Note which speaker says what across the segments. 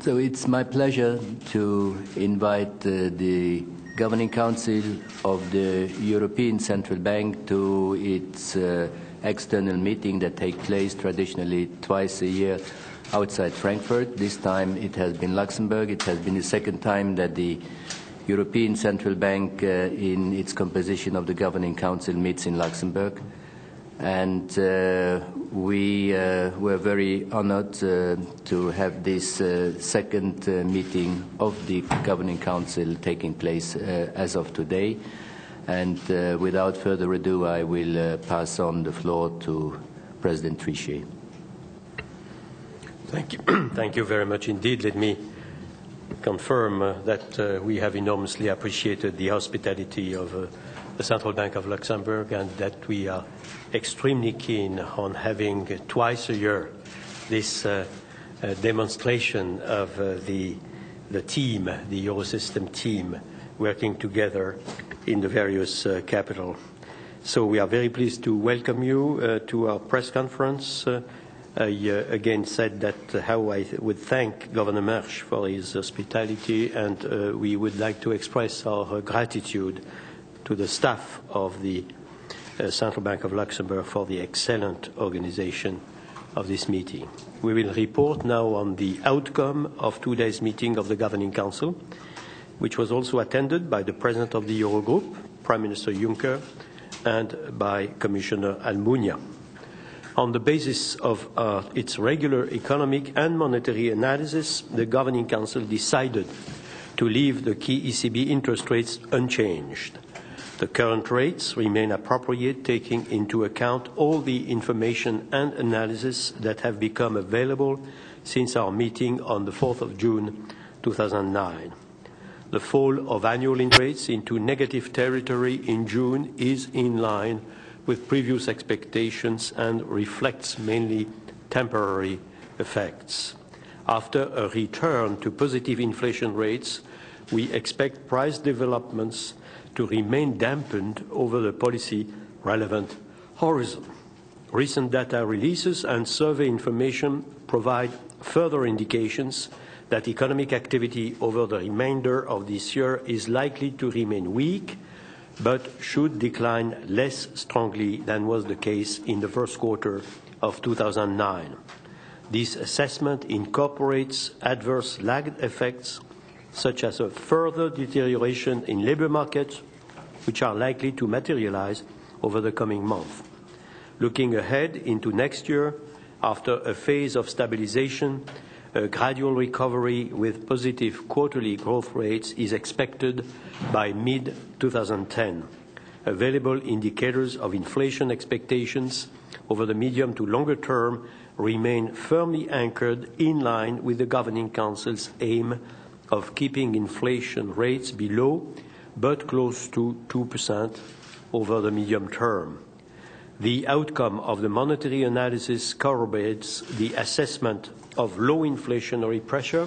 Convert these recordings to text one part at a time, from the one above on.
Speaker 1: So it's my pleasure to invite the Governing Council of the European Central Bank to its external meeting that takes place traditionally twice a year outside Frankfurt. This time it has been Luxembourg. It has been the second time that the European Central Bank in its composition of the Governing Council meets in Luxembourg. And we were very honored to have this second meeting of the Governing Council taking place as of today. And without further ado, I will pass on the floor to President Trichet.
Speaker 2: Thank you. Thank you very much indeed. Let me confirm that we have enormously appreciated the hospitality of the Central Bank of Luxembourg, and that we are extremely keen on having twice a year this demonstration of the team, the Eurosystem team, working together in the various capitals. So we are very pleased to welcome you to our press conference. I again said that how I would thank Governor Mersch for his hospitality, and we would like to express our gratitude to the staff of the Central Bank of Luxembourg for the excellent organization of this meeting. We will report now on the outcome of today's meeting of the Governing Council, which was also attended by the President of the Eurogroup, Prime Minister Juncker, and by Commissioner Almunia. On the basis of its regular economic and monetary analysis, the Governing Council decided to leave the key ECB interest rates unchanged. The current rates remain appropriate, taking into account all the information and analysis that have become available since our meeting on the 4th of June 2009. The fall of annual interest rates into negative territory in June is in line with previous expectations and reflects mainly temporary effects. After a return to positive inflation rates, we expect price developments to remain dampened over the policy-relevant horizon. Recent data releases and survey information provide further indications that economic activity over the remainder of this year is likely to remain weak, but should decline less strongly than was the case in the first quarter of 2009. This assessment incorporates adverse lagged effects such as a further deterioration in labor markets, which are likely to materialize over the coming months. Looking ahead into next year, after a phase of stabilization, a gradual recovery with positive quarterly growth rates is expected by mid-2010. Available indicators of inflation expectations over the medium to longer term remain firmly anchored in line with the Governing Council's aim of keeping inflation rates below but close to 2% over the medium term. The outcome of the monetary analysis corroborates the assessment of low inflationary pressure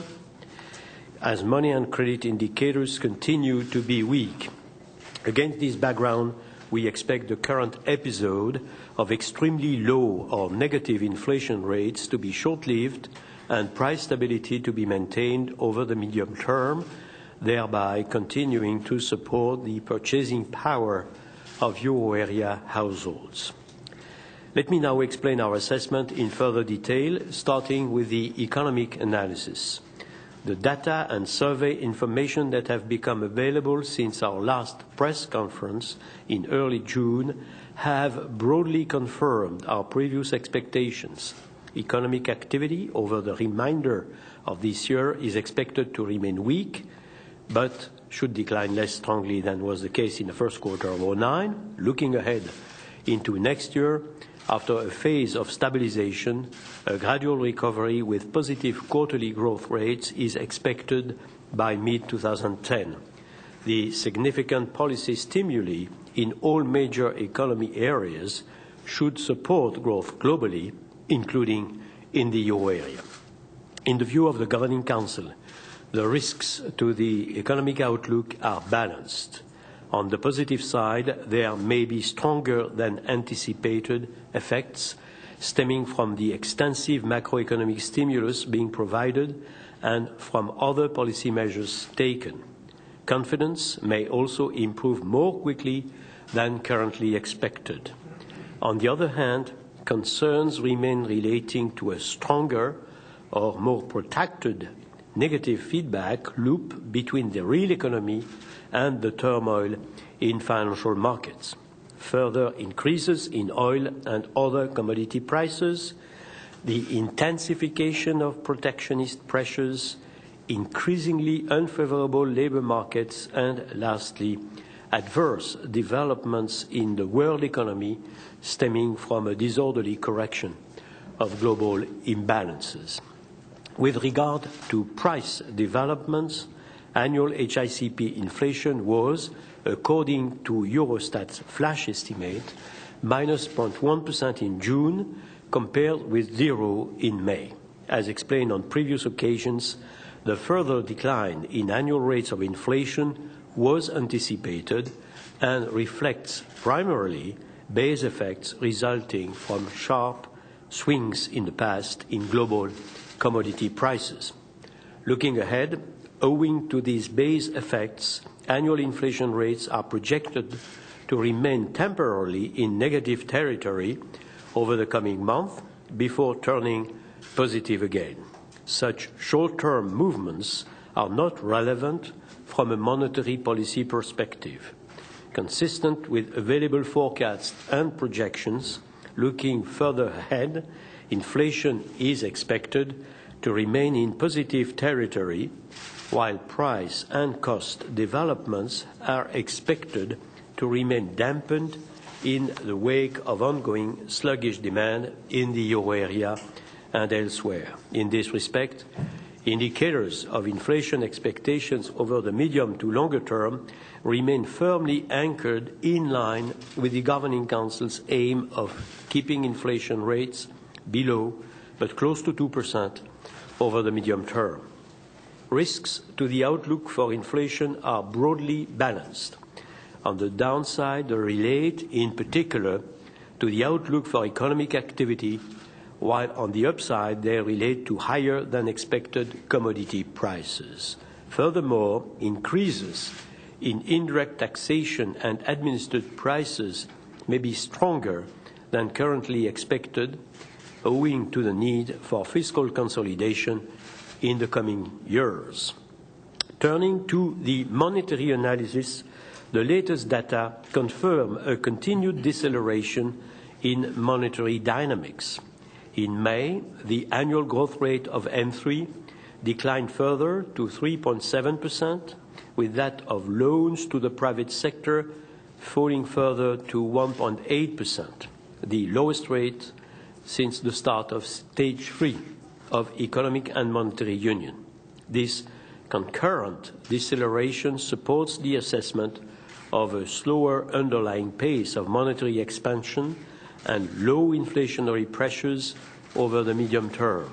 Speaker 2: as money and credit indicators continue to be weak. Against this background, we expect the current episode of extremely low or negative inflation rates to be short-lived and price stability to be maintained over the medium term, thereby continuing to support the purchasing power of euro area households. Let me now explain our assessment in further detail, starting with the economic analysis. The data and survey information that have become available since our last press conference in early June have broadly confirmed our previous expectations. Economic activity over the remainder of this year is expected to remain weak, but should decline less strongly than was the case in the first quarter of 2009. Looking ahead into next year, after a phase of stabilization, a gradual recovery with positive quarterly growth rates is expected by mid-2010. The significant policy stimuli in all major economy areas should support growth globally, including in the euro area. In the view of the Governing Council, the risks to the economic outlook are balanced. On the positive side, there may be stronger than anticipated effects stemming from the extensive macroeconomic stimulus being provided and from other policy measures taken. Confidence may also improve more quickly than currently expected. On the other hand, concerns remain relating to a stronger or more protracted negative feedback loop between the real economy and the turmoil in financial markets. Further increases in oil and other commodity prices, the intensification of protectionist pressures, increasingly unfavorable labor markets, and lastly, adverse developments in the world economy stemming from a disorderly correction of global imbalances. With regard to price developments, annual HICP inflation was, according to Eurostat's flash estimate, minus 0.1% in June, compared with 0 in May. As explained on previous occasions, the further decline in annual rates of inflation was anticipated and reflects primarily base effects resulting from sharp swings in the past in global commodity prices. Looking ahead, owing to these base effects, annual inflation rates are projected to remain temporarily in negative territory over the coming month before turning positive again. Such short-term movements are not relevant from a monetary policy perspective. Consistent with available forecasts and projections, looking further ahead, inflation is expected to remain in positive territory, while price and cost developments are expected to remain dampened in the wake of ongoing sluggish demand in the euro area and elsewhere. In this respect, indicators of inflation expectations over the medium to longer term remain firmly anchored in line with the Governing Council's aim of keeping inflation rates below but close to 2% over the medium term. Risks to the outlook for inflation are broadly balanced. On the downside, they relate in particular to the outlook for economic activity, while on the upside, they relate to higher than expected commodity prices. Furthermore, increases in indirect taxation and administered prices may be stronger than currently expected, owing to the need for fiscal consolidation in the coming years. Turning to the monetary analysis, the latest data confirm a continued deceleration in monetary dynamics. In May, the annual growth rate of M3 declined further to 3.7%, with that of loans to the private sector falling further to 1.8%, the lowest rate since the start of Stage 3 of Economic and Monetary Union. This concurrent deceleration supports the assessment of a slower underlying pace of monetary expansion and low inflationary pressures over the medium term.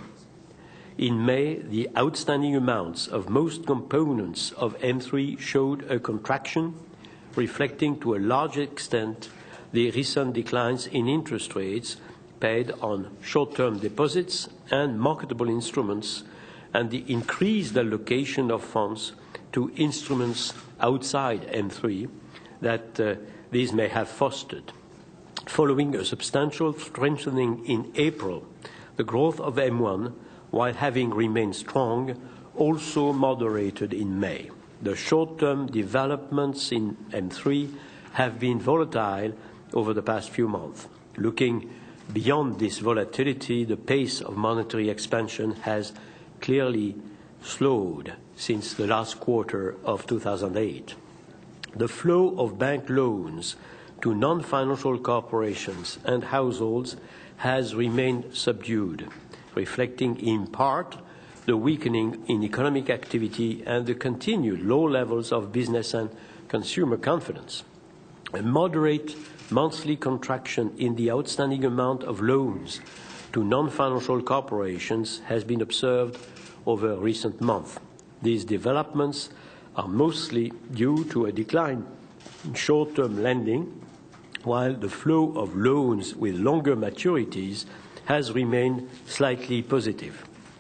Speaker 2: In May, the outstanding amounts of most components of M3 showed a contraction, reflecting to a large extent the recent declines in interest rates paid on short-term deposits and marketable instruments, and the increased allocation of funds to instruments outside M3 that these may have fostered. Following a substantial strengthening in April, the growth of M1, while having remained strong, also moderated in May. The short-term developments in M3 have been volatile over the past few months. Looking beyond this volatility, the pace of monetary expansion has clearly slowed since the last quarter of 2008. The flow of bank loans to non-financial corporations and households has remained subdued, reflecting in part the weakening in economic activity and the continued low levels of business and consumer confidence. A moderate monthly contraction in the outstanding amount of loans to non-financial corporations has been observed over recent months. These developments are mostly due to a decline in short-term lending, while the flow of loans with longer maturities has remained slightly positive.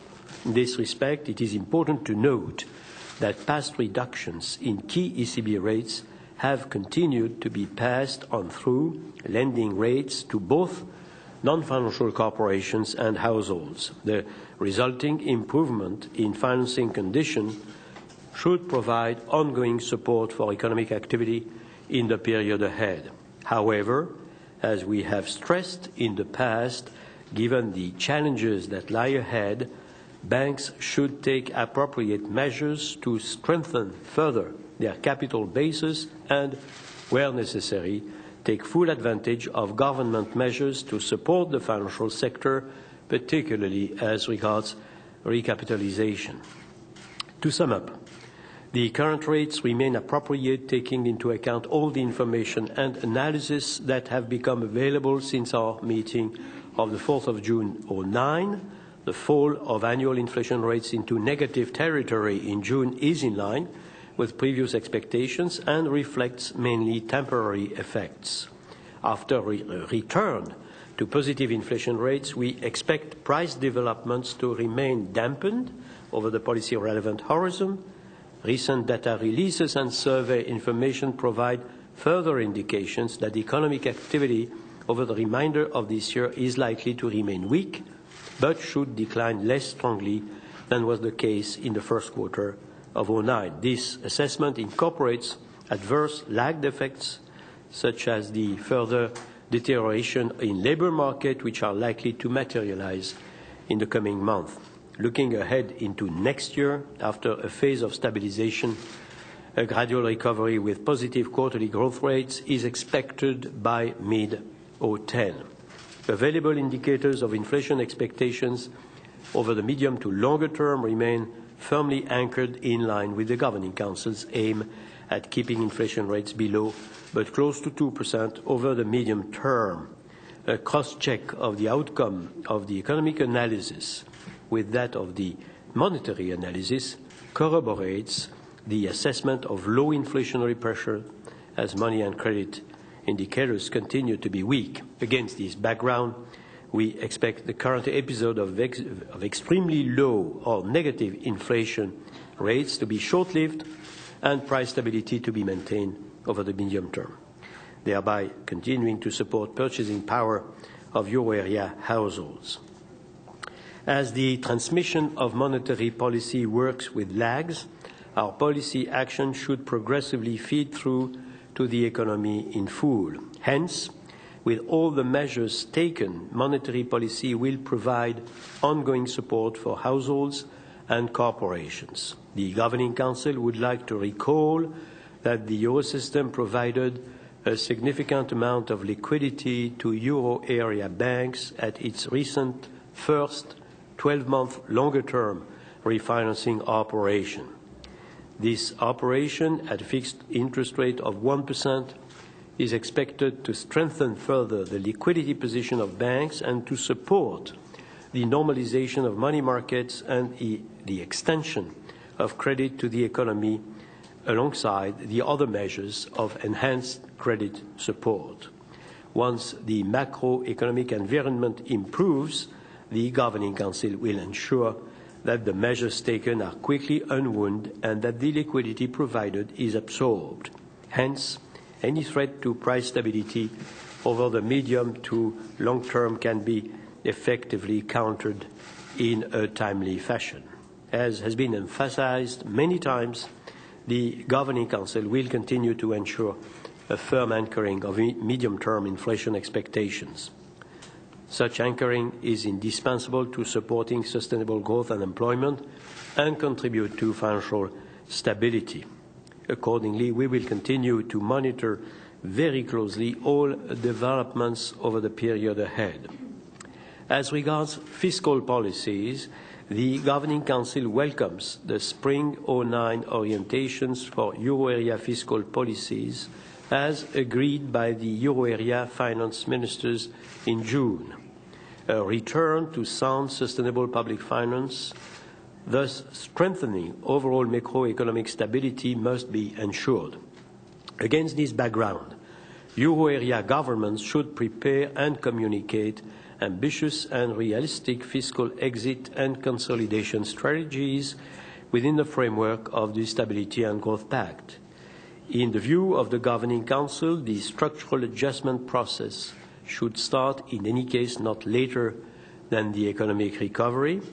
Speaker 2: In this respect, it is important to note that past reductions in key ECB rates have continued to be passed on through lending rates to both non-financial corporations and households. The resulting improvement in financing conditions should provide ongoing support for economic activity in the period ahead. However, as we have stressed in the past, given the challenges that lie ahead, banks should take appropriate measures to strengthen further their capital bases and, where necessary, take full advantage of government measures to support the financial sector, particularly as regards recapitalization. To sum up, the current rates remain appropriate, taking into account all the information and analysis that have become available since our meeting of the 4th of June 2009. The fall of annual inflation rates into negative territory in June is in line with previous expectations and reflects mainly temporary effects. After a return to positive inflation rates, we expect price developments to remain dampened over the policy-relevant horizon. Recent data releases and survey information provide further indications that economic activity over the remainder of this year is likely to remain weak, but should decline less strongly than was the case in the first quarter of 2009. This assessment incorporates adverse lagged effects, such as the further deterioration in labour market, which are likely to materialize in the coming month. Looking ahead into next year, after a phase of stabilization, a gradual recovery with positive quarterly growth rates is expected by mid-2010. Available indicators of inflation expectations over the medium to longer term remain firmly anchored in line with the Governing Council's aim at keeping inflation rates below but close to 2% over the medium term. A cross-check of the outcome of the economic analysis with that of the monetary analysis corroborates the assessment of low inflationary pressure as money and credit indicators continue to be weak. Against this background, we expect the current episode of extremely low or negative inflation rates to be short-lived and price stability to be maintained over the medium term, thereby continuing to support purchasing power of euro area households. As the transmission of monetary policy works with lags, our policy action should progressively feed through to the economy in full. Hence, with all the measures taken, monetary policy will provide ongoing support for households and corporations. The Governing Council would like to recall that the Eurosystem provided a significant amount of liquidity to euro area banks at its recent first 12-month longer-term refinancing operation. This operation, at a fixed interest rate of 1%, is expected to strengthen further the liquidity position of banks and to support the normalization of money markets and the extension of credit to the economy alongside the other measures of enhanced credit support. Once the macroeconomic environment improves, the Governing Council will ensure that the measures taken are quickly unwound and that the liquidity provided is absorbed. Hence, any threat to price stability over the medium to long term can be effectively countered in a timely fashion. As has been emphasized many times, the Governing Council will continue to ensure a firm anchoring of medium-term inflation expectations. Such anchoring is indispensable to supporting sustainable growth and employment and contribute to financial stability. Accordingly, we will continue to monitor very closely all developments over the period ahead. As regards fiscal policies, the Governing Council welcomes the Spring 2009 orientations for euro area fiscal policies as agreed by the euro area finance ministers in June. A return to sound, sustainable public finance, thus strengthening overall macroeconomic stability, must be ensured. Against this background, euro area governments should prepare and communicate ambitious and realistic fiscal exit and consolidation strategies within the framework of the Stability and Growth Pact. In the view of the Governing Council, the structural adjustment process should start in any case not later than the economic recovery.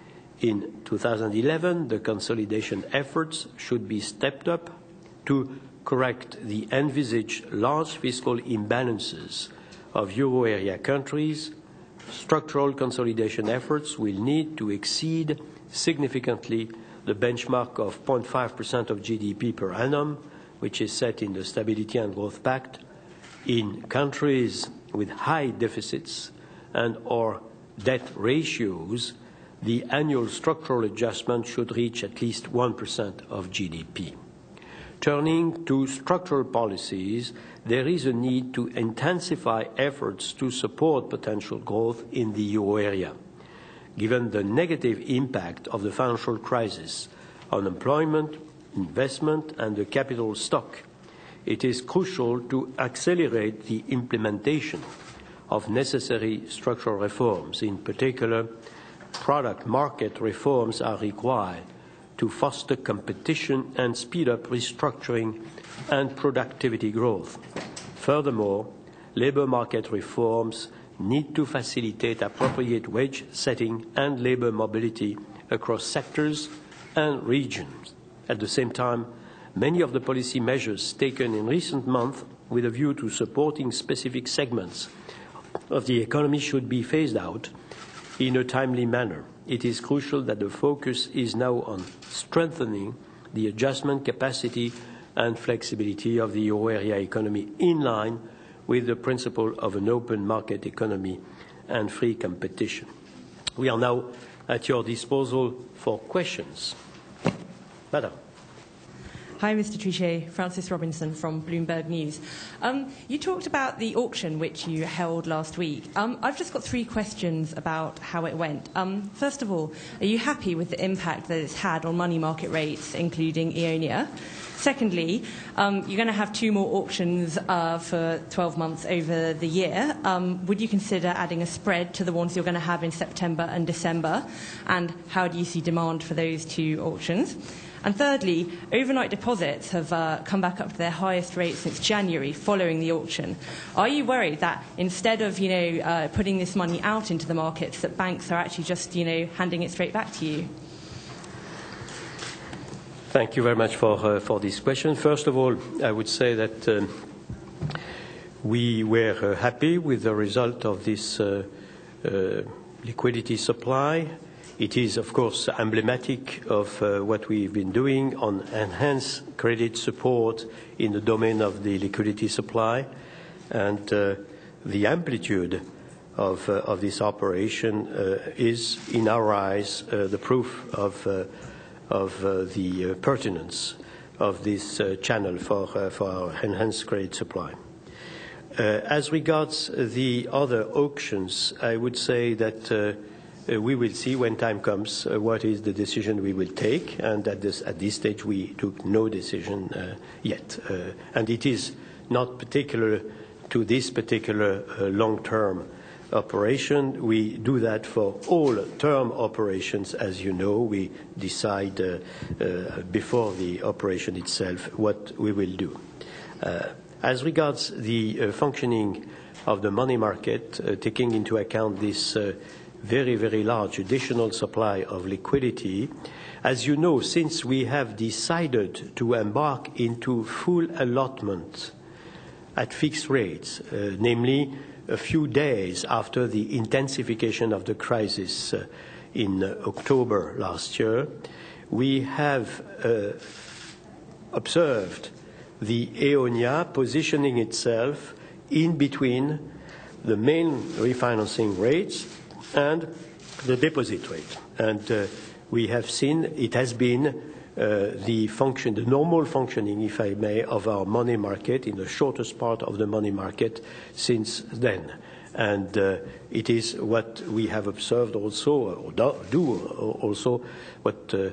Speaker 2: In 2011, the consolidation efforts should be stepped up to correct the envisaged large fiscal imbalances of euro area countries. Structural consolidation efforts will need to exceed significantly the benchmark of 0.5% of GDP per annum, which is set in the Stability and Growth Pact. In countries with high deficits and/or debt ratios, the annual structural adjustment should reach at least 1% of GDP. Turning to structural policies, there is a need to intensify efforts to support potential growth in the euro area. Given the negative impact of the financial crisis on employment, investment, and the capital stock, it is crucial to accelerate the implementation of necessary structural reforms. In particular, product market reforms are required to foster competition and speed up restructuring and productivity growth. Furthermore, labor market reforms need to facilitate appropriate wage setting and labor mobility across sectors and regions. At the same time, many of the policy measures taken in recent months with a view to supporting specific segments of the economy should be phased out in a timely manner. It is crucial that the focus is now on strengthening the adjustment capacity and flexibility of the euro area economy in line with the principle of an open market economy and free competition. We are now at your disposal for questions. Madam.
Speaker 3: Hi, Mr. Trichet. Frances Robinson from Bloomberg News. You talked about the auction which you held last week. I've just got 3 questions about how it went. First of all, are you happy with the impact that it's had on money market rates, including Eonia? Secondly, you're going to have 2 more auctions for 12 months over the year. Would you consider adding a spread to the ones you're going to have in September and December? And how do you see demand for those 2 auctions? And thirdly, overnight deposits have come back up to their highest rate since January following the auction. Are you worried that instead of, putting this money out into the markets, that banks are actually just, handing it straight back to you?
Speaker 2: Thank you very much for this question. First of all, I would say that we were happy with the result of this liquidity supply. It is, of course, emblematic of what we've been doing on enhanced credit support in the domain of the liquidity supply, and the amplitude of this operation is, in our eyes, the proof of the pertinence of this channel for our enhanced credit supply. As regards the other auctions, I would say that we will see when time comes what is the decision we will take, and at this stage we took no decision yet. And it is not particular to this particular long-term operation. We do that for all term operations, as you know. We decide before the operation itself what we will do. As regards the functioning of the money market, taking into account this very, very large additional supply of liquidity, as you know, since we have decided to embark into full allotment at fixed rates, namely a few days after the intensification of the crisis in October last year, we have observed the Eonia positioning itself in between the main refinancing rates and the deposit rate. And we have seen it has been the normal functioning, if I may, of our money market in the shortest part of the money market since then. And it is what we have observed also, or do also, what the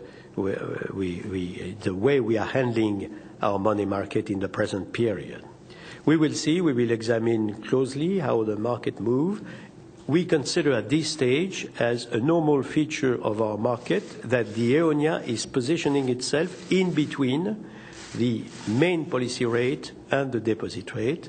Speaker 2: way we are handling our money market in the present period. We will see, we will examine closely how the market moves. we consider at this stage as a normal feature of our market that the EONIA is positioning itself in between the main policy rate and the deposit rate.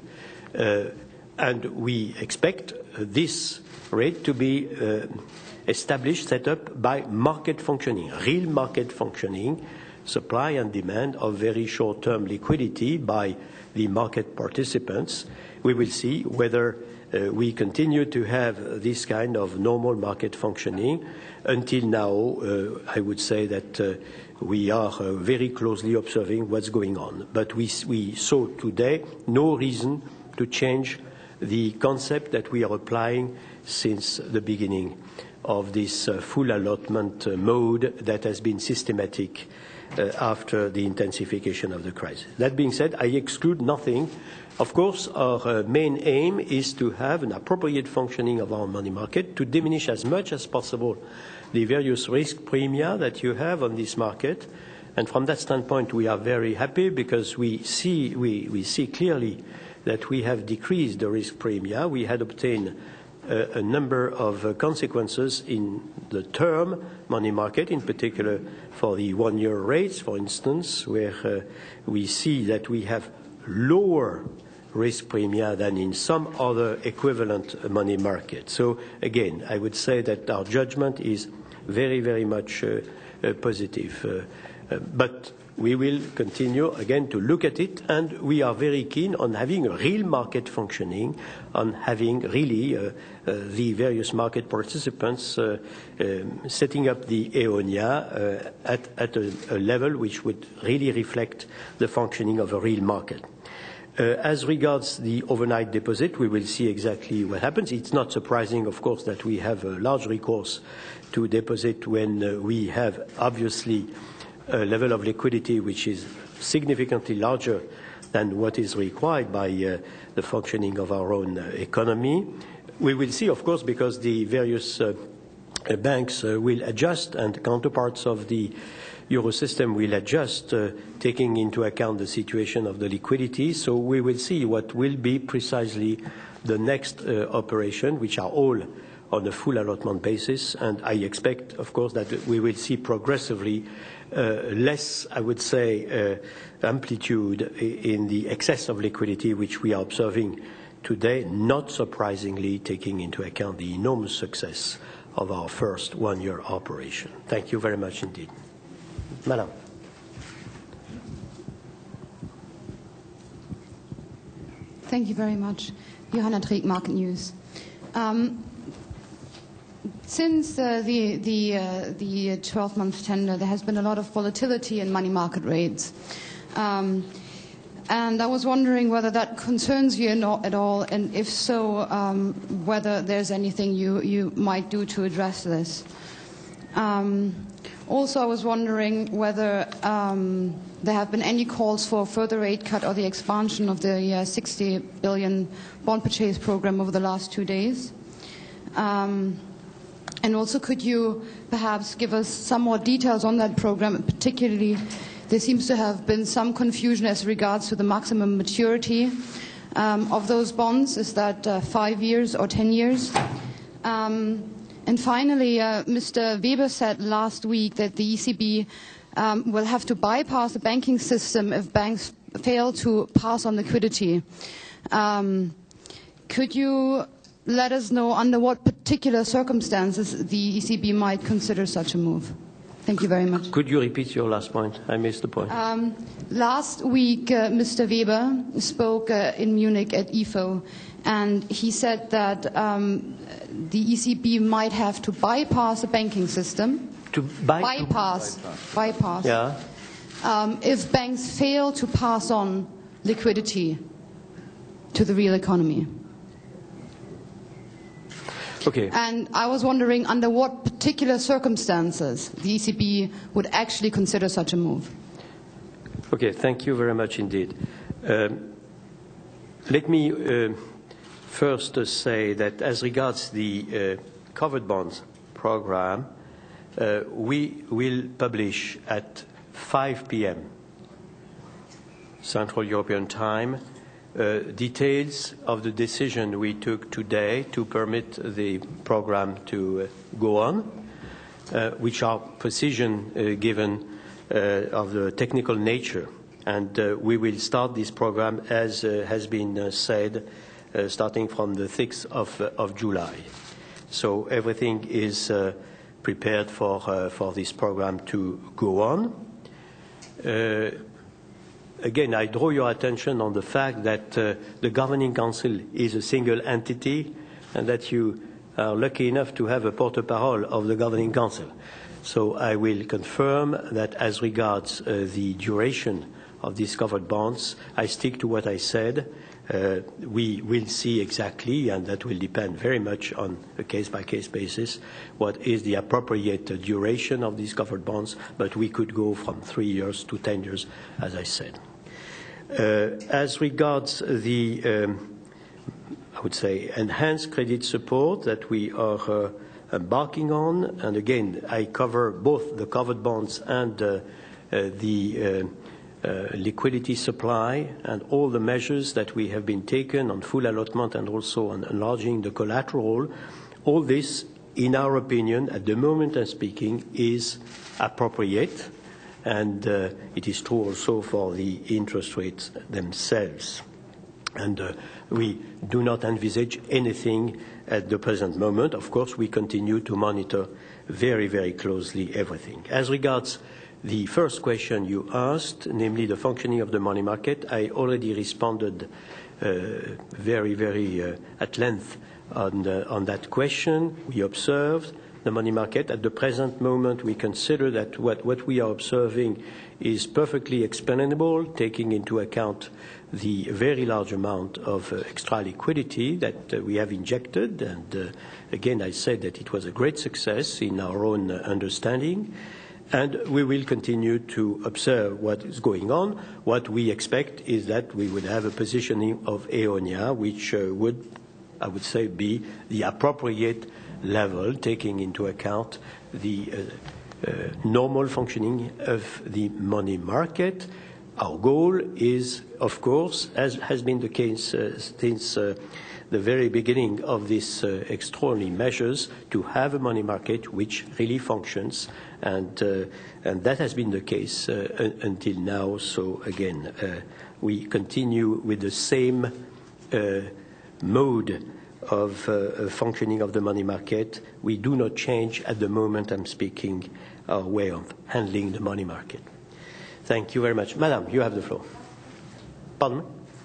Speaker 2: And we expect this rate to be established, set up by market functioning, real market functioning, supply and demand of very short-term liquidity by the market participants. We will see whether we continue to have this kind of normal market functioning. Until now, I would say that we are very closely observing what's going on. But we saw today no reason to change the concept that we are applying since the beginning of this full allotment mode that has been systematic after the intensification of the crisis. That being said, I exclude nothing. Of course, our main aim is to have an appropriate functioning of our money market, to diminish as much as possible the various risk premia that you have on this market. And from that standpoint, we are very happy because we see clearly that we have decreased the risk premia. We had obtained a number of consequences in the term money market, in particular for the one-year rates, for instance, where we see that we have lower risk premia than in some other equivalent money market. So again, I would say that our judgment is very, very much positive. But we will continue again to look at it, and we are very keen on having a real market functioning, on having really the various market participants setting up the EONIA at a level which would really reflect the functioning of a real market. As regards the overnight deposit, we will see exactly what happens. It's not surprising, of course, that we have a large recourse to deposit when we have obviously a level of liquidity which is significantly larger than what is required by the functioning of our own economy. We will see, of course, because the various banks will adjust and counterparts of the Eurosystem will adjust, taking into account the situation of the liquidity. So we will see what will be precisely the next operation, which are all on a full allotment basis. And I expect, of course, that we will see progressively less, I would say, amplitude in the excess of liquidity which we are observing today, not surprisingly taking into account the enormous success of our first one-year operation. Thank you very much indeed. Madam.
Speaker 4: Thank you very much. Johanna Treek, Market News. Since the 12-month tender, there has been a lot of volatility in money market rates. And I was wondering whether that concerns you at all, and if so, whether there's anything you might do to address this. Also, I was wondering whether there have been any calls for a further rate cut or the expansion of the 60 billion bond purchase program over the last 2 days. And also, could you perhaps give us some more details on that program? Particularly, there seems to have been some confusion as regards to the maximum maturity of those bonds. Is that 5 years or 10 years? And finally, Mr. Weber said last week that the ECB will have to bypass the banking system if banks fail to pass on liquidity. Could you let us know under what particular circumstances the ECB might consider such a move? Thank you very much.
Speaker 2: Could you repeat your last point? I missed the point.
Speaker 4: Last week, Mr. Weber spoke in Munich at IFO, and he said that the ECB might have to bypass the banking system.
Speaker 2: To bypass.
Speaker 4: Yeah. If banks fail to pass on liquidity to the real economy.
Speaker 2: Okay.
Speaker 4: And I was wondering under what particular circumstances the ECB would actually consider such a move.
Speaker 2: Okay, thank you very much indeed. Let me first say that as regards the covered bonds program, we will publish at 5 p.m. Central European Time details of the decision we took today to permit the program to go on, which are precision given of the technical nature. And we will start this program, as has been said, starting from the 6th of July. So everything is prepared for this program to go on. Again, I draw your attention on the fact that the Governing Council is a single entity and that you are lucky enough to have a porte-parole of the Governing Council. So I will confirm that as regards the duration of these covered bonds, I stick to what I said. We will see exactly, and that will depend very much on a case-by-case basis, what is the appropriate duration of these covered bonds, but we could go from 3 years to 10 years, as I said. As regards the, I would say, enhanced credit support that we are embarking on, and again, I cover both the covered bonds and the liquidity supply and all the measures that we have been taken on full allotment and also on enlarging the collateral. All this, in our opinion, at the moment I'm speaking, is appropriate, and it is true also for the interest rates themselves. And we do not envisage anything at the present moment. Of course, we continue to monitor very, very closely everything. As regards the first question you asked, namely the functioning of the money market, I already responded very, very at length on that question. We observed the money market. At the present moment, we consider that what we are observing is perfectly explainable, taking into account the very large amount of extra liquidity that we have injected. And again, I said that it was a great success in our own understanding. And we will continue to observe what is going on. What we expect is that we would have a positioning of EONIA, which would, I would say, be the appropriate level, taking into account the normal functioning of the money market. Our goal is, of course, as has been the case since the very beginning of these extraordinary measures, to have a money market which really functions, and that has been the case until now. So again, we continue with the same mode of functioning of the money market. We do not change at the moment I'm speaking our way of handling the money market. Thank you very much. Madam, you have the floor. Pardon me?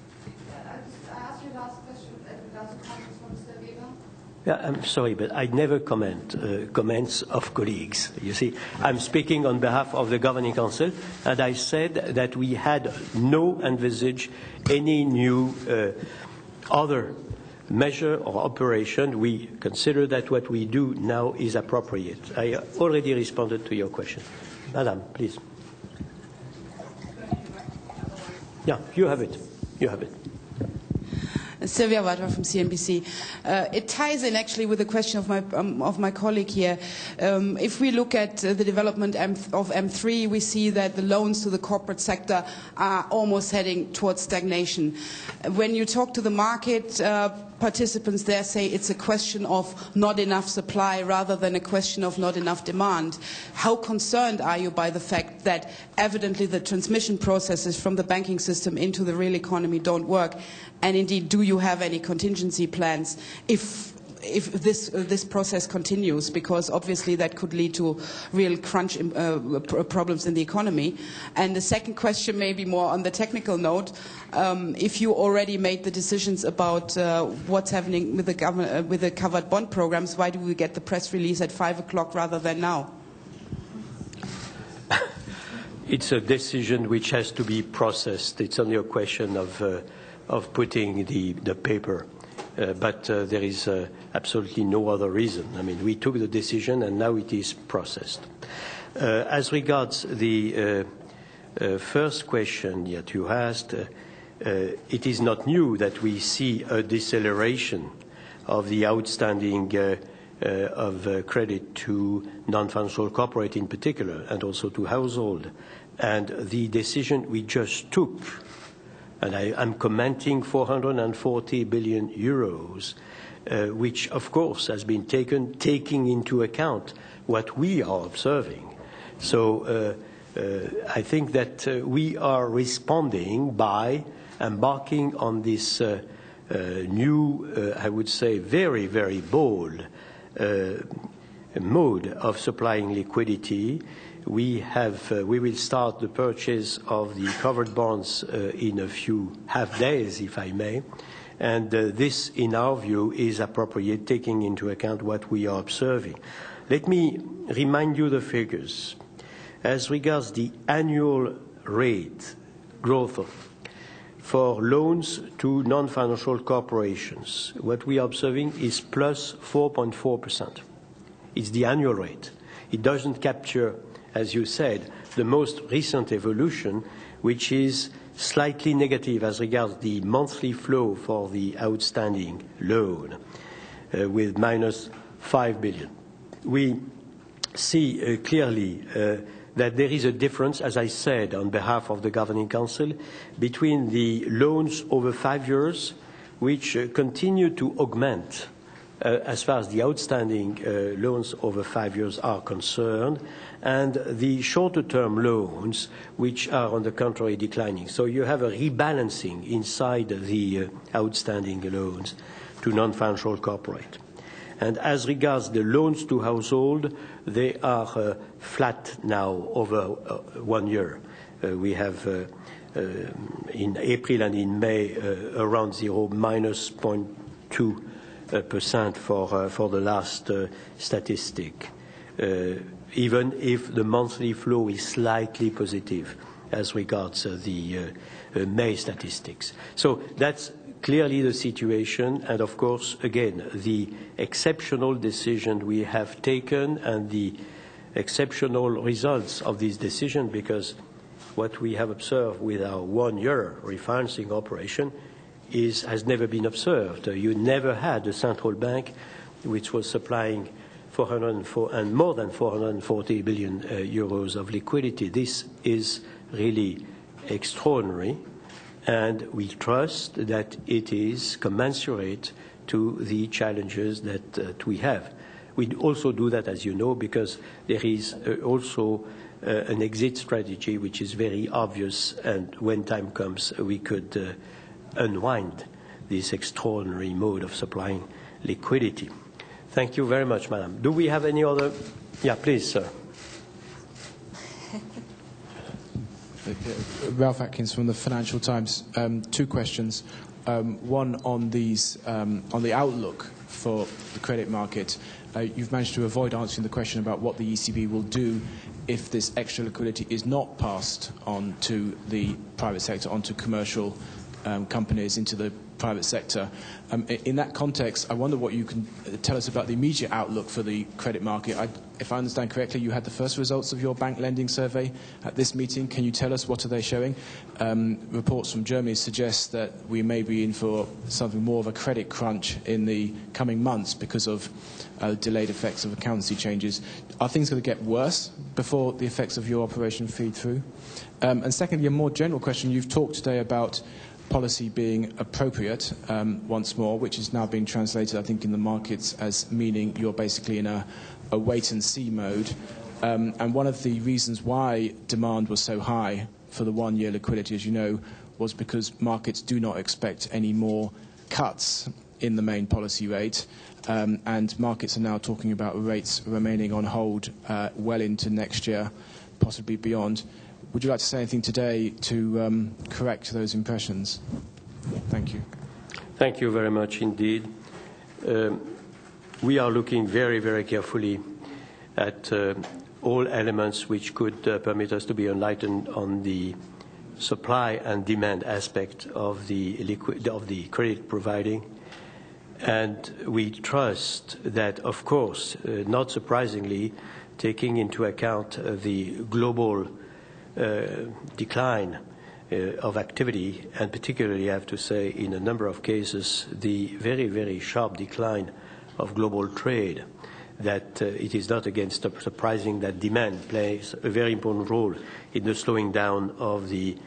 Speaker 2: Yeah, I'm sorry, but I never comment comments of colleagues. You see, I'm speaking on behalf of the Governing Council, and I said that we had no envisage any new other measure or operation. We consider that what we do now is appropriate. I already responded to your question. Madam, please. Yeah, you have it. You have it.
Speaker 5: Sylvia Water from CNBC. It ties in actually with the question of my colleague here. If we look at the development of M3, we see that the loans to the corporate sector are almost heading towards stagnation. When you talk to the market participants there, say it's a question of not enough supply rather than a question of not enough demand. How concerned are you by the fact that evidently the transmission processes from the banking system into the real economy don't work? And indeed, do you have any contingency plans if this process continues? Because obviously that could lead to real crunch problems in the economy. And the second question, maybe more on the technical note, if you already made the decisions about what's happening with the covered bond programs, why do we get the press release at 5 o'clock rather than now?
Speaker 2: It's a decision which has to be processed. It's only a question of putting the paper. But there is absolutely no other reason. I mean, we took the decision and now it is processed. As regards the first question that you asked, it is not new that we see a deceleration of the outstanding of credit to non-financial corporate in particular, and also to household. And the decision we just took and I'm commenting 440 billion euros, which of course has been taking into account what we are observing. So I think that we are responding by embarking on this new, I would say, very, very bold mode of supplying liquidity. We will start the purchase of the covered bonds in a few half days, if I may. And this, in our view, is appropriate, taking into account what we are observing. Let me remind you the figures. As regards the annual rate growth for loans to non-financial corporations, what we are observing is plus 4.4%. It's the annual rate. It doesn't capture, as you said, the most recent evolution, which is slightly negative as regards the monthly flow for the outstanding loan, with minus 5 billion. We see clearly that there is a difference, as I said on behalf of the Governing Council, between the loans over 5 years, which continue to augment as far as the outstanding loans over 5 years are concerned, and the shorter-term loans, which are, on the contrary, declining. So you have a rebalancing inside the outstanding loans to non-financial corporate. And as regards the loans to household, they are flat now over 1 year. We have in April and in May around zero, minus 0.2% for the last statistic, even if the monthly flow is slightly positive as regards the May statistics. So that's clearly the situation, and of course, again, the exceptional decision we have taken and the exceptional results of this decision, because what we have observed with our 1 year refinancing operation has never been observed. You never had a central bank which was supplying 404 and more than 440 billion euros of liquidity. This is really extraordinary, and we trust that it is commensurate to the challenges that we have. We also do that, as you know, because there is also an exit strategy which is very obvious, and when time comes, we could unwind this extraordinary mode of supplying liquidity. Thank you very much, Madam. Do we have any other? Yeah, please, sir.
Speaker 6: Ralph Atkins from the Financial Times. 2 questions. One on the outlook for the credit market. You've managed to avoid answering the question about what the ECB will do if this extra liquidity is not passed on to the private sector, onto commercial companies, into the private sector. In that context, I wonder what you can tell us about the immediate outlook for the credit market. If I understand correctly, you had the first results of your bank lending survey at this meeting. Can you tell us what are they showing? Reports from Germany suggest that we may be in for something more of a credit crunch in the coming months because of delayed effects of accountancy changes. Are things going to get worse before the effects of your operation feed through? And secondly, a more general question. You've talked today about policy being appropriate once more, which is now being translated, I think, in the markets as meaning you're basically in a wait-and-see mode. And one of the reasons why demand was so high for the 1 year liquidity, as you know, was because markets do not expect any more cuts in the main policy rate. And markets are now talking about rates remaining on hold well into next year, possibly beyond. Would you like to say anything today to correct those impressions? Thank you.
Speaker 2: Thank you very much indeed. We are looking very, very carefully at all elements which could permit us to be enlightened on the supply and demand aspect of the credit providing. And we trust that, of course, not surprisingly, taking into account the global decline of activity, and particularly, I have to say, in a number of cases, the very, very sharp decline of global trade, that it is not against surprising that demand plays a very important role in the slowing down of the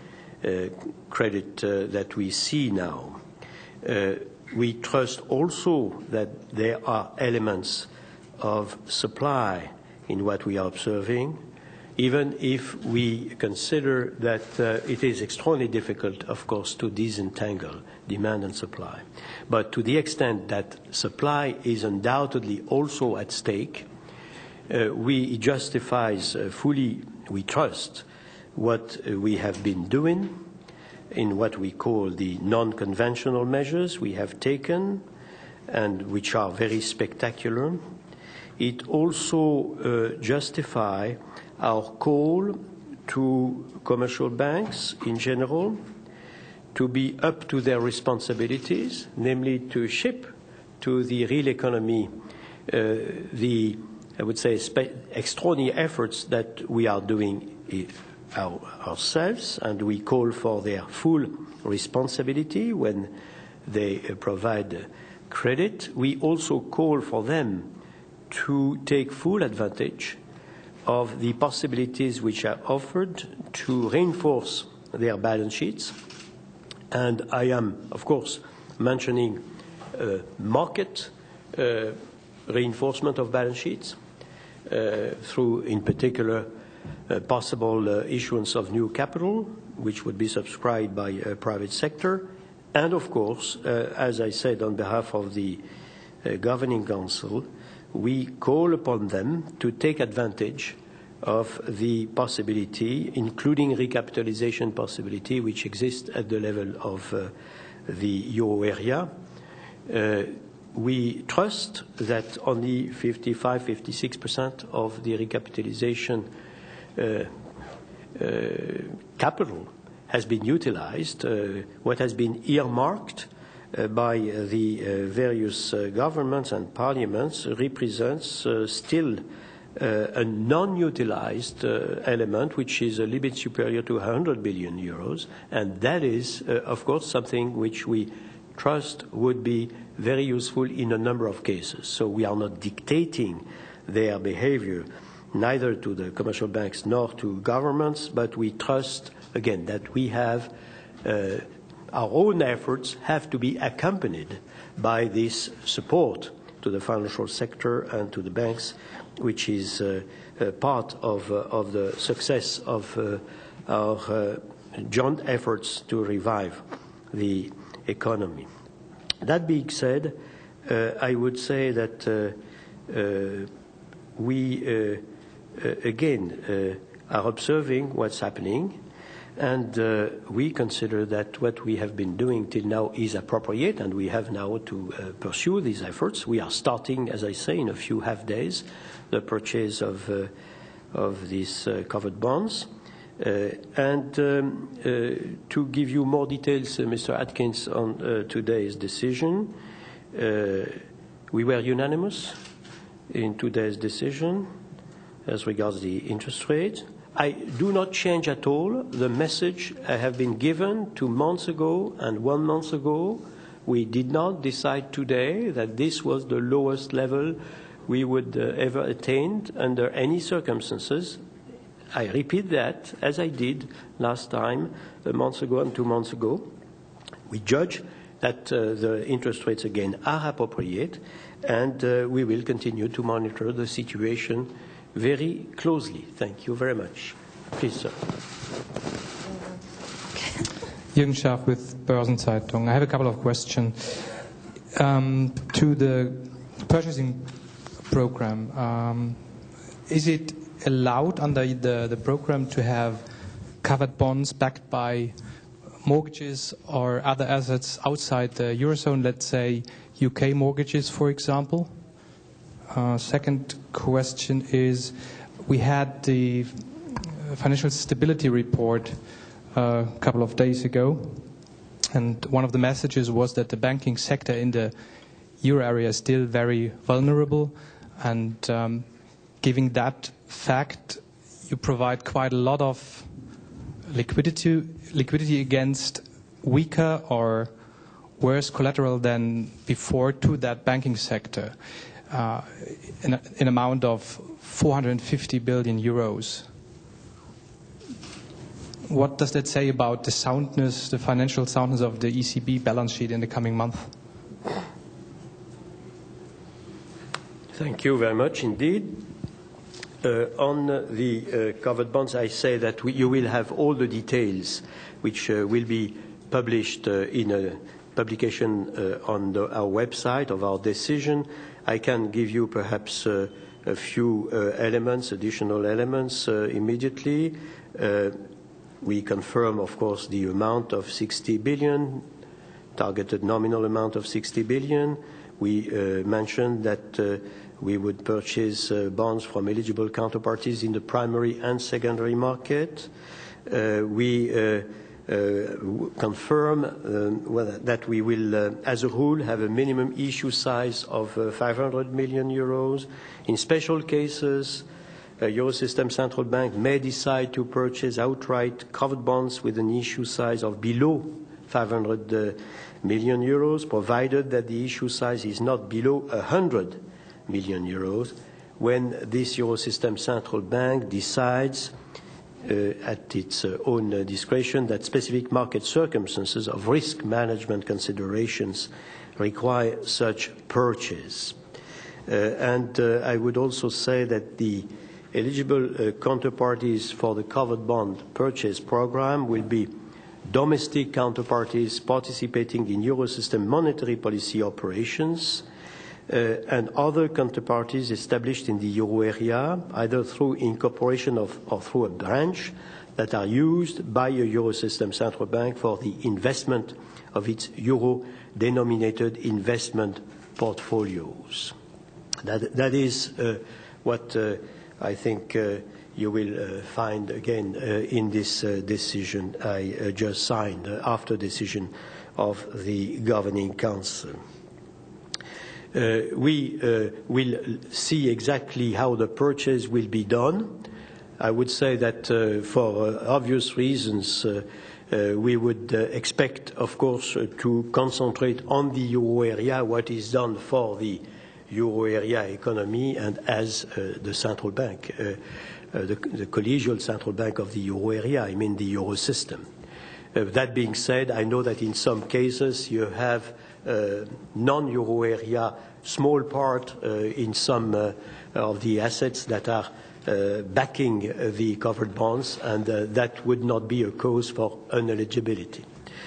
Speaker 2: credit that we see now. We trust also that there are elements of supply in what we are observing, even if we consider that it is extremely difficult, of course, to disentangle demand and supply. But to the extent that supply is undoubtedly also at stake, it justifies fully, we trust, what we have been doing in what we call the non-conventional measures we have taken, and which are very spectacular. It also justifies our call to commercial banks in general to be up to their responsibilities, namely to ship to the real economy the, I would say, extraordinary efforts that we are doing ourselves, and we call for their full responsibility when they provide credit. We also call for them to take full advantage of the possibilities which are offered to reinforce their balance sheets. And I am, of course, mentioning market reinforcement of balance sheets through, in particular, possible issuance of new capital, which would be subscribed by a private sector. And, of course, as I said on behalf of the Governing Council, we call upon them to take advantage of the possibility, including recapitalization possibility, which exists at the level of the euro area. We trust that only 55–56% of the recapitalization capital has been utilized. What has been earmarked by the various governments and parliaments represents still a non-utilized element, which is a little bit superior to 100 billion euros, and that is, of course, something which we trust would be very useful in a number of cases. So we are not dictating their behavior, neither to the commercial banks nor to governments, but we trust, again, that we have our own efforts have to be accompanied by this support to the financial sector and to the banks, which is part of the success of our joint efforts to revive the economy. That being said, I would say that we again are observing what's happening, and we consider that what we have been doing till now is appropriate, and we have now to pursue these efforts. We are starting, as I say, in a few half days, the purchase of these covered bonds. And to give you more details, Mr. Atkins, on today's decision, we were unanimous in today's decision as regards the interest rate. I do not change at all the message I have been given 2 months ago and 1 month ago. We did not decide today that this was the lowest level we would ever attain under any circumstances. I repeat that, as I did last time, a month ago and 2 months ago. We judge that the interest rates again are appropriate, and we will continue to monitor the situation very closely. Thank you very much. Please, sir.
Speaker 7: Jürgen Schaaf with Börsenzeitung. I have a couple of questions. To the purchasing program, is it allowed under the program to have covered bonds backed by mortgages or other assets outside the Eurozone, let's say UK mortgages, for example? Second question is, we had the Financial Stability Report a couple of days ago, and one of the messages was that the banking sector in the euro area is still very vulnerable, and giving that fact, you provide quite a lot of liquidity against weaker or worse collateral than before to that banking sector, in an amount of 450 billion euros. what does that say about the soundness, the financial soundness of the ECB balance sheet in the coming month?
Speaker 2: Thank you very much indeed. On the covered bonds, I say that you will have all the details which will be published in a publication on our website of our decision. I can give you perhaps a few additional elements immediately. We confirm, of course, the amount of 60 billion, targeted nominal amount of 60 billion. We mentioned that we would purchase bonds from eligible counterparties in the primary and secondary market. We confirm that we will, as a rule, have a minimum issue size of 500 million euros. In special cases, Eurosystem Central Bank may decide to purchase outright covered bonds with an issue size of below 500 million euros, provided that the issue size is not below 100 million euros. When this Eurosystem Central Bank decides at its own discretion that specific market circumstances of risk management considerations require such purchase. And I would also say that the eligible counterparties for the covered bond purchase program will be domestic counterparties participating in Eurosystem monetary policy operations and other counterparties established in the euro area, either through incorporation or through a branch, that are used by a Eurosystem Central Bank for the investment of its euro-denominated investment portfolios. That is what I think you will find again in this decision I just signed after decision of the Governing Council. We will see exactly how the purchase will be done. I would say that for obvious reasons, we would expect, of course, to concentrate on the euro area, what is done for the euro area economy and as the central bank, the collegial central bank of the euro area, I mean the euro system. That being said, I know that in some cases you have non-euro area small part in some of the assets that are backing the covered bonds, and that would not be a cause for ineligibility.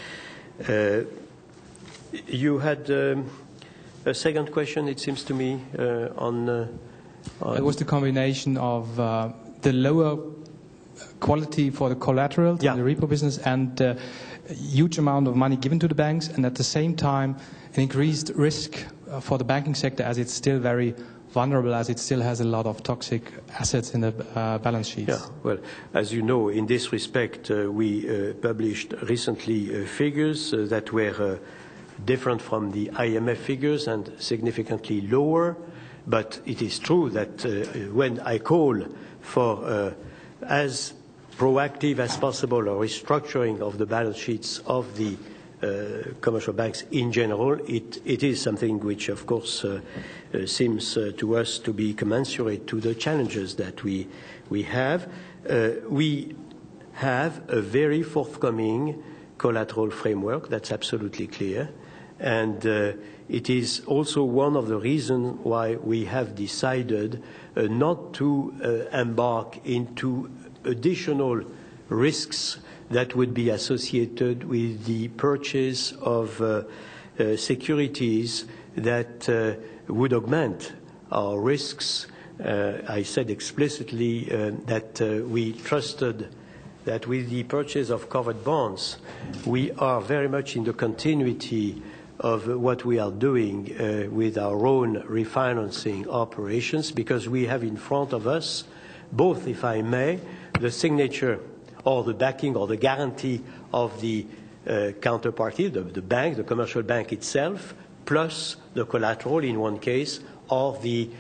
Speaker 2: You had a second question, it seems to me, on...
Speaker 7: It was the combination of the lower quality for the collateral in the repo business and a huge amount of money given to the banks, and at the same time an increased risk for the banking sector, as it's still very vulnerable, as it still has a lot of toxic assets in the balance sheets.
Speaker 2: Yeah, well, as you know, in this respect, we published recently figures that were different from the IMF figures and significantly lower. But it is true that when I call for as proactive as possible a restructuring of the balance sheets of the commercial banks in general, it is something which, of course, seems to us to be commensurate to the challenges that we have. We have a very forthcoming collateral framework, that's absolutely clear. And it is also one of the reasons why we have decided not to embark into additional risks that would be associated with the purchase of securities that would augment our risks. I said explicitly that we trusted that with the purchase of covered bonds, we are very much in the continuity of what we are doing with our own refinancing operations, because we have in front of us both, if I may, the signature or the backing or the guarantee of the counterparty, the bank, the commercial bank itself, plus the collateral in one case, or the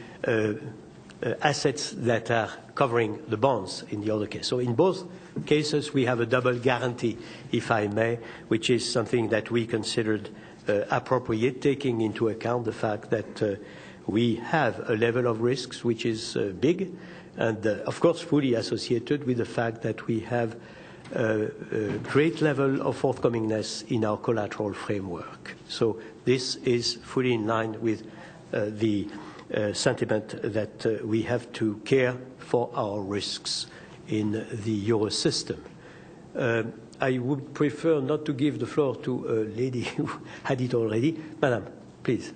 Speaker 2: assets that are covering the bonds in the other case. So in both cases, we have a double guarantee, if I may, which is something that we considered appropriate, taking into account the fact that we have a level of risks which is big, and of course fully associated with the fact that we have great level of forthcomingness in our collateral framework. So this is fully in line with the sentiment that we have to care for our risks in the euro system. I would prefer not to give the floor to a lady who had it already. Madam, please.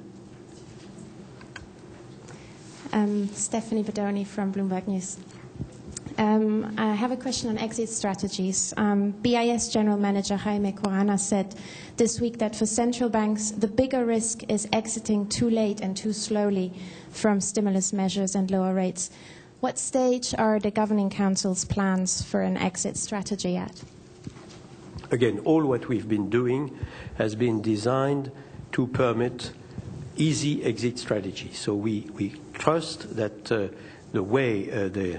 Speaker 8: Stephanie Bedoni from Bloomberg News. I have a question on exit strategies. BIS General Manager Jaime Corana said this week that for central banks, the bigger risk is exiting too late and too slowly from stimulus measures and lower rates. What stage are the Governing Council's plans for an exit strategy at?
Speaker 2: Again, all what we've been doing has been designed to permit easy exit strategy. So we trust that the way the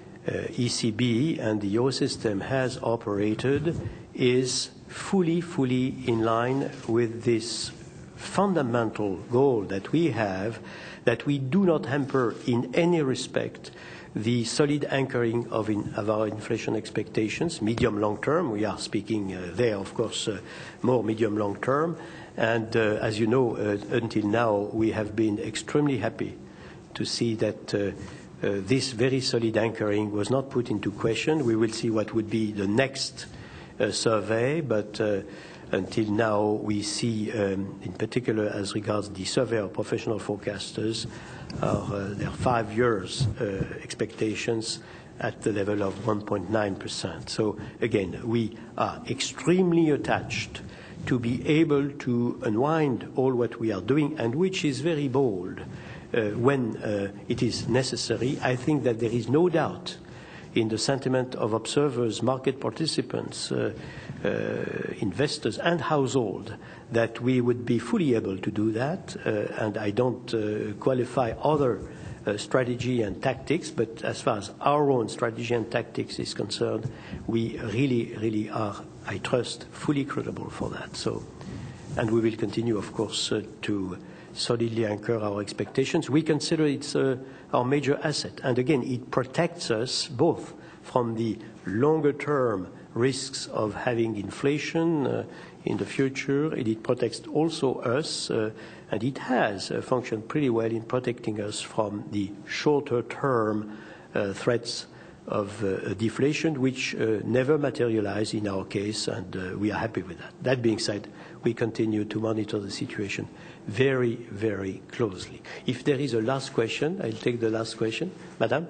Speaker 2: ECB and the Eurosystem has operated is fully in line with this fundamental goal that we have, that we do not hamper in any respect the solid anchoring of our inflation expectations, medium-long term. We are speaking there, of course, more medium-long term. And as you know, until now, we have been extremely happy to see that this very solid anchoring was not put into question. We will see what would be the next survey, but until now we see, in particular as regards the survey of professional forecasters, their 5 years expectations at the level of 1.9%. So again, we are extremely attached to be able to unwind all what we are doing, and which is very bold when it is necessary. I think that there is no doubt in the sentiment of observers, market participants, investors and household that we would be fully able to do that. And I don't qualify other strategy and tactics, but as far as our own strategy and tactics is concerned, we really are, I trust, fully credible for that. So, and we will continue, of course, to solidly anchor our expectations. We consider it's our major asset. And again, it protects us both from the longer-term risks of having inflation in the future. It protects also us, and it has functioned pretty well in protecting us from the shorter-term threats of deflation, which never materialize in our case, and we are happy with that. That being said, we continue to monitor the situation very closely. If there is a last question, I'll take the last question. Madam?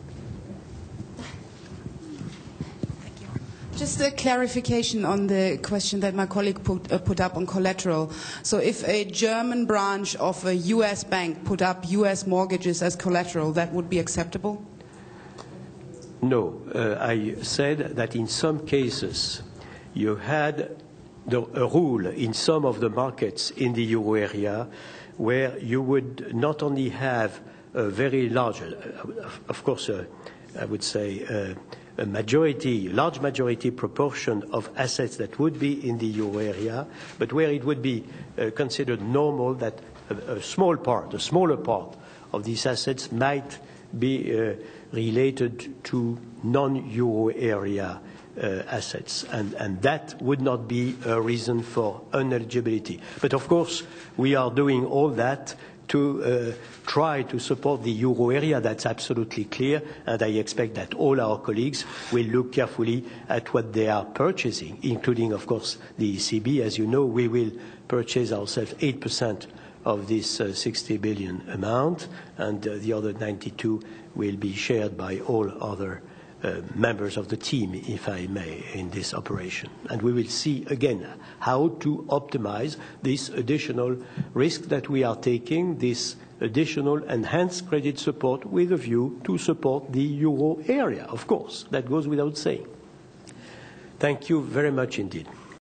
Speaker 5: Just a clarification on the question that my colleague put up on collateral. So if a German branch of a U.S. bank put up U.S. mortgages as collateral, that would be acceptable?
Speaker 2: No. I said that in some cases you had a rule in some of the markets in the euro area where you would not only have a very large, of course, I would say, a large majority proportion of assets that would be in the euro area, but where it would be considered normal that a smaller part of these assets might be related to non-euro area assets, and that would not be a reason for ineligibility. But of course, we are doing all that to try to support the euro area. That's absolutely clear, and I expect that all our colleagues will look carefully at what they are purchasing, including, of course, the ECB. As you know, we will purchase ourselves 8% of this 60 billion amount, and the other 92 will be shared by all other members of the team, if I may, in this operation. And we will see, again, how to optimize this additional risk that we are taking, this additional enhanced credit support with a view to support the euro area, of course. That goes without saying. Thank you very much indeed.